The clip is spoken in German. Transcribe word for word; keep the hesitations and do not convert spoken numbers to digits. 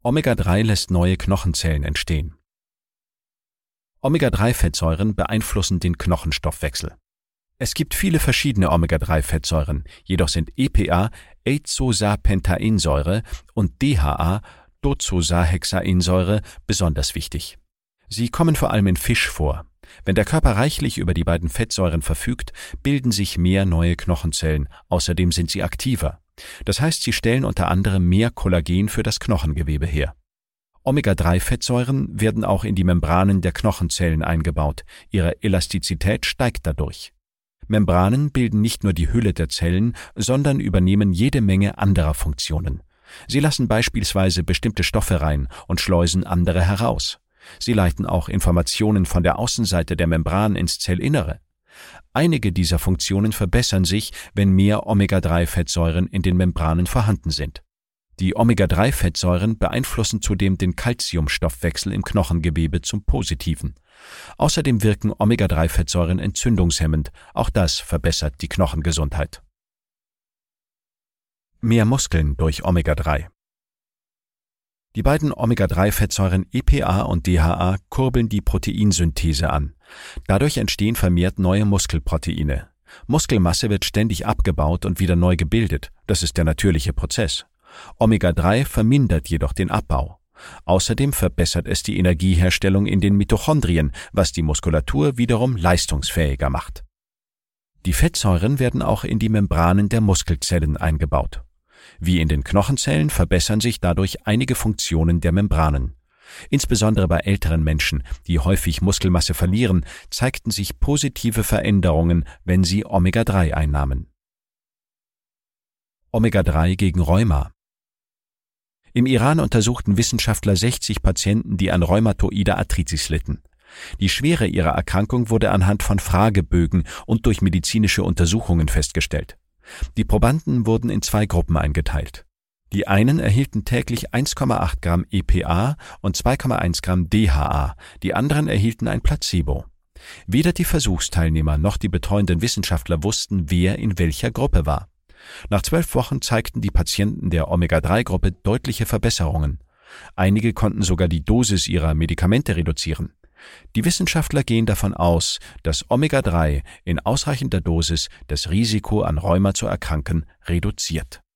Omega drei lässt neue Knochenzellen entstehen. Omega drei Fettsäuren beeinflussen den Knochenstoffwechsel. Es gibt viele verschiedene Omega drei Fettsäuren, jedoch sind E P A, Eicosapentaensäure, und D H A, Docosahexaensäure, besonders wichtig. Sie kommen vor allem in Fisch vor. Wenn der Körper reichlich über die beiden Fettsäuren verfügt, bilden sich mehr neue Knochenzellen, außerdem sind sie aktiver. Das heißt, sie stellen unter anderem mehr Kollagen für das Knochengewebe her. Omega drei Fettsäuren werden auch in die Membranen der Knochenzellen eingebaut. Ihre Elastizität steigt dadurch. Membranen bilden nicht nur die Hülle der Zellen, sondern übernehmen jede Menge anderer Funktionen. Sie lassen beispielsweise bestimmte Stoffe rein und schleusen andere heraus. Sie leiten auch Informationen von der Außenseite der Membran ins Zellinnere. Einige dieser Funktionen verbessern sich, wenn mehr Omega drei Fettsäuren in den Membranen vorhanden sind. Die Omega drei Fettsäuren beeinflussen zudem den Calciumstoffwechsel im Knochengewebe zum Positiven. Außerdem wirken Omega drei Fettsäuren entzündungshemmend, auch das verbessert die Knochengesundheit. Mehr Muskeln durch Omega drei. Die beiden Omega drei Fettsäuren E P A und D H A kurbeln die Proteinsynthese an. Dadurch entstehen vermehrt neue Muskelproteine. Muskelmasse wird ständig abgebaut und wieder neu gebildet, das ist der natürliche Prozess. Omega drei vermindert jedoch den Abbau. Außerdem verbessert es die Energieherstellung in den Mitochondrien, was die Muskulatur wiederum leistungsfähiger macht. Die Fettsäuren werden auch in die Membranen der Muskelzellen eingebaut. Wie in den Knochenzellen verbessern sich dadurch einige Funktionen der Membranen. Insbesondere bei älteren Menschen, die häufig Muskelmasse verlieren, zeigten sich positive Veränderungen, wenn sie Omega drei einnahmen. Omega drei gegen Rheuma. Im Iran untersuchten Wissenschaftler sechzig Patienten, die an rheumatoider Arthritis litten. Die Schwere ihrer Erkrankung wurde anhand von Fragebögen und durch medizinische Untersuchungen festgestellt. Die Probanden wurden in zwei Gruppen eingeteilt. Die einen erhielten täglich eins Komma acht Gramm E P A und zwei Komma eins Gramm D H A, die anderen erhielten ein Placebo. Weder die Versuchsteilnehmer noch die betreuenden Wissenschaftler wussten, wer in welcher Gruppe war. Nach zwölf Wochen zeigten die Patienten der Omega drei Gruppe deutliche Verbesserungen. Einige konnten sogar die Dosis ihrer Medikamente reduzieren. Die Wissenschaftler gehen davon aus, dass Omega drei in ausreichender Dosis das Risiko an Rheuma zu erkranken reduziert.